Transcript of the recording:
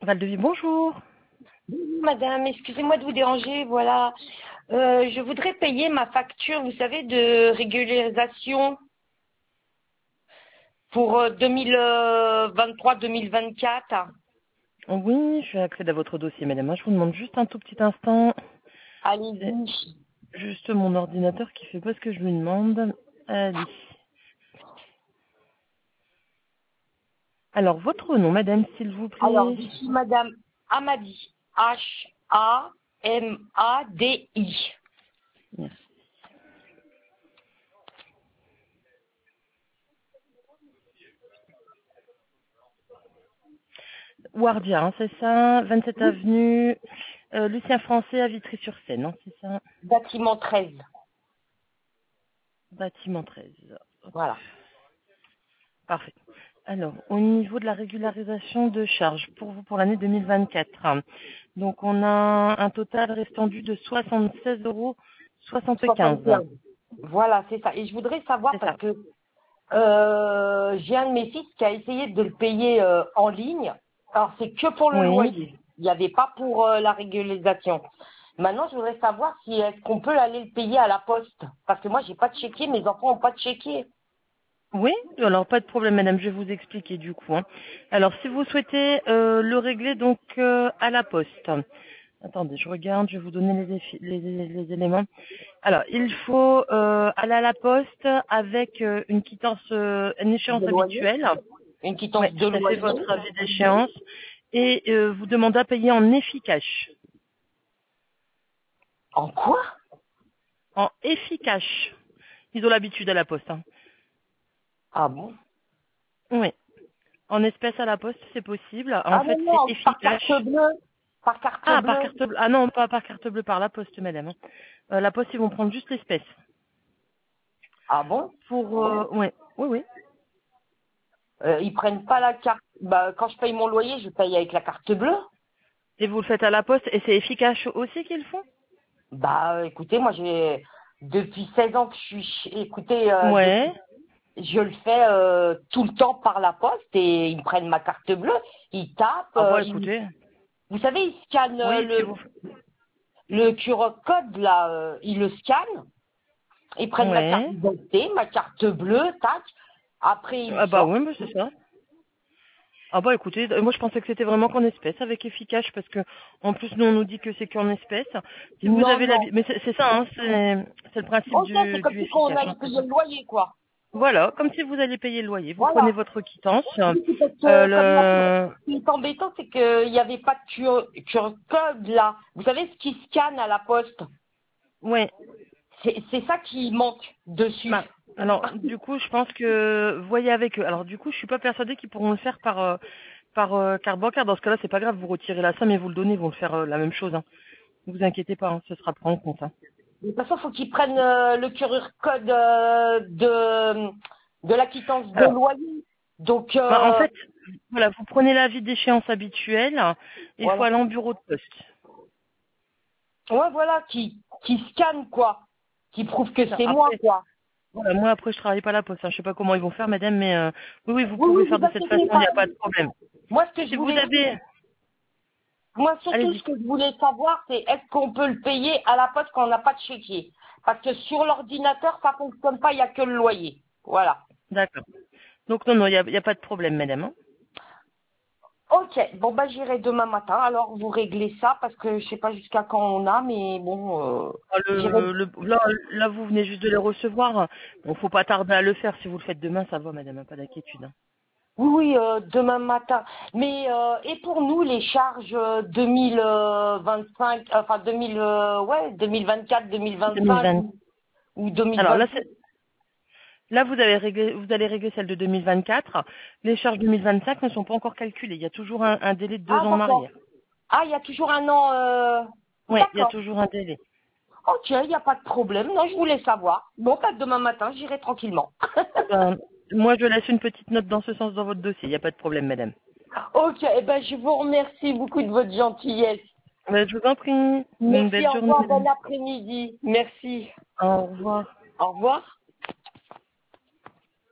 Valdevie, bonjour. Madame, excusez-moi de vous déranger, voilà. Je voudrais payer ma facture, vous savez, de régularisation pour 2023-2024. Oui, je vais accéder à votre dossier, madame. Je vous demande juste un tout petit instant. C'est Allez-y. juste mon ordinateur qui fait pas ce que je lui demande. Allez. Alors, votre nom, madame, s'il vous Alors, plaît. je suis Madame Hamadi. Hamadi. Merci. Wardia, hein, c'est ça. 27 Oui. avenue. Lucien Français à Vitry-sur-Seine, hein, c'est ça. Bâtiment 13. Bâtiment 13. Hop. Voilà. Parfait. Alors, au niveau de la régularisation de charges pour vous pour l'année 2024, donc on a un total restant dû de 76,75 €. 75. Voilà, c'est ça. Et je voudrais savoir C'est parce ça. que j'ai un de mes fils qui a essayé de le payer en ligne. Alors c'est que pour le Oui. loyer. Il n'y avait pas pour la régularisation. Maintenant, je voudrais savoir si est-ce qu'on peut aller le payer à la poste. Parce que moi, j'ai pas de chéquier, mes enfants n'ont pas de chéquier. Oui, alors pas de problème, madame, je vais vous expliquer du coup, hein. Alors, si vous souhaitez le régler donc à la poste. Attendez, je regarde, je vais vous donner les éléments. Alors, il faut aller à la poste avec une quittance, une échéance De loyer. habituelle. Une Oui, quittance de tout à fait, loyer. votre avis d'échéance. Et vous demandez à payer en efficace. En quoi? En efficace. Ils ont l'habitude à la poste, hein. Ah bon? Oui. En espèces à la poste, c'est possible. En Ah fait, non, c'est non, par efficace. carte bleue. Par carte Ah, par bleue. carte bleue. Ah non, pas par carte bleue, par la poste, madame, hein. La poste, ils vont prendre juste l'espèce. Ah bon? Pour, ouais. Oui, oui. Ils prennent pas la carte. Bah, quand je paye mon loyer, je paye avec la carte bleue. Et vous le faites à la poste, et c'est efficace aussi qu'ils font? Bah, écoutez, moi, j'ai depuis 16 ans que je suis, écoutez, Ouais. je le fais tout le temps par la poste et ils me prennent ma carte bleue, ils tapent, Ah bah écoutez. vous savez, ils scannent Oui, si vous. le QR code là, ils le scannent, ils prennent ma carte Ouais. d'identité, ma carte bleue, tac, après ils me Ah bah sortent. oui, bah c'est ça. Ah bah écoutez, moi je pensais que c'était vraiment qu'en espèces avec efficace parce que en plus nous on nous dit que c'est qu'en espèces. Si vous Non, avez non. mais c'est ça, hein, c'est le principe Ok, c'est comme du si on efficace, allait hein, c'est payer ça. le loyer, quoi. Voilà, comme si vous alliez payer le loyer. Vous prenez Voilà. votre quittance. Oui, c'est parce que, comme il y a Le ce qui est embêtant, c'est qu'il n'y avait pas de QR code là. Vous savez ce qui scanne à la poste? ouais. C'est ça qui manque dessus. Bah, alors du coup je pense que voyez avec eux. Alors du coup je suis pas persuadée qu'ils pourront le faire par carte bancaire. Dans ce cas-là c'est pas grave, vous retirez la somme et vous le donnez, ils vont le faire la même chose, hein. Ne vous inquiétez pas, hein, ce sera pris en compte, hein. De toute façon, il faut qu'ils prennent le QR code de la quittance de Alors loyer. Donc, bah, en fait, voilà, vous prenez l'avis d'échéance habituelle et il faut voilà. aller en bureau de poste. Ouais, voilà, qui scanne, quoi. Qui prouve C'est que ça. c'est moi, Après, quoi. voilà, moi après je travaille pas à la poste, hein. Je sais pas comment ils vont faire, madame, mais oui, oui, vous Oui, pouvez oui, faire vous de cette inquiétez façon, il n'y pas. a pas de problème. Moi, ce que je Si vous voulais, avez, moi, surtout, ce allez-y. que je voulais savoir, c'est est-ce qu'on peut le payer à la poste quand on n'a pas de chéquier? Parce que sur l'ordinateur, ça fonctionne pas, il n'y a que le loyer. Voilà. D'accord. Donc non, non, il y a pas de problème, madame, hein. Ok, bon bah j'irai demain matin. Alors vous réglez ça parce que je sais pas jusqu'à quand on a, mais bon, Ah, j'irai. là, vous venez juste de les recevoir. Bon, faut pas tarder à le faire. Si vous le faites demain, ça va, madame, hein, pas d'inquiétude, hein. Oui, oui, demain matin. Mais et pour nous les charges 2025, enfin 2000, ouais, 2024, 2025 2020. ou Alors là, 2026. là, vous allez régler celle de 2024. Les charges 2025 ne sont pas encore calculées. Il y a toujours un délai de 2 Ah ans en d'accord. arrière. Ah, il y a toujours un an. Oui, il y a D'accord. toujours un délai. Ok, il n'y a pas de problème. Non, je voulais savoir. Bon, bah demain matin, j'irai tranquillement. Eh ben, moi, je laisse une petite note dans ce sens dans votre dossier. Il n'y a pas de problème, madame. Ok, eh ben je vous remercie beaucoup de votre gentillesse. Je vous en prie. Une Merci, belle au journée, revoir, madame. bon après-midi. Merci. Au revoir. Au revoir.